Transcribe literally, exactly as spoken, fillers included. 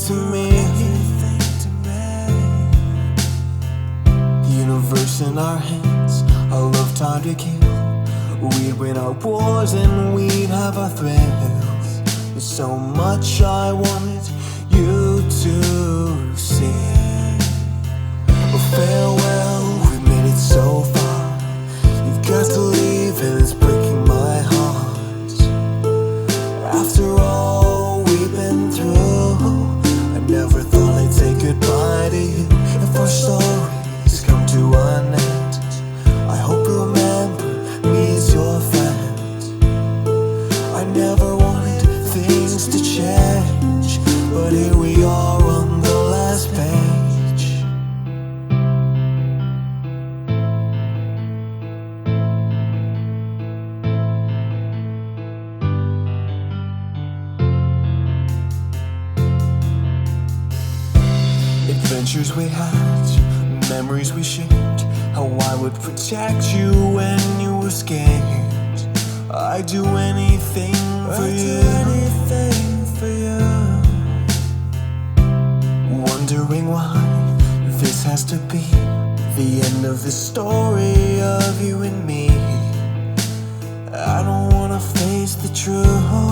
to me. Universe in our hands, a love time to kill. We'd win our wars and we'd have our thrills. There's so much I wanted you to see. Well, farewell, we made it so far. You've got to leave and it's breaking my heart. After all we've been through, I never thought I'd say goodbye to you. If our stories come to an end, I hope you'll remember me as your friend. I never wanted things to change, but here we are on the last page. Adventures we had, memories we shared, how I would protect you when you were scared. I'd do anything for I'd you. do anything for you. Wondering why this has to be the end of the story of you and me. I don't wanna face the truth.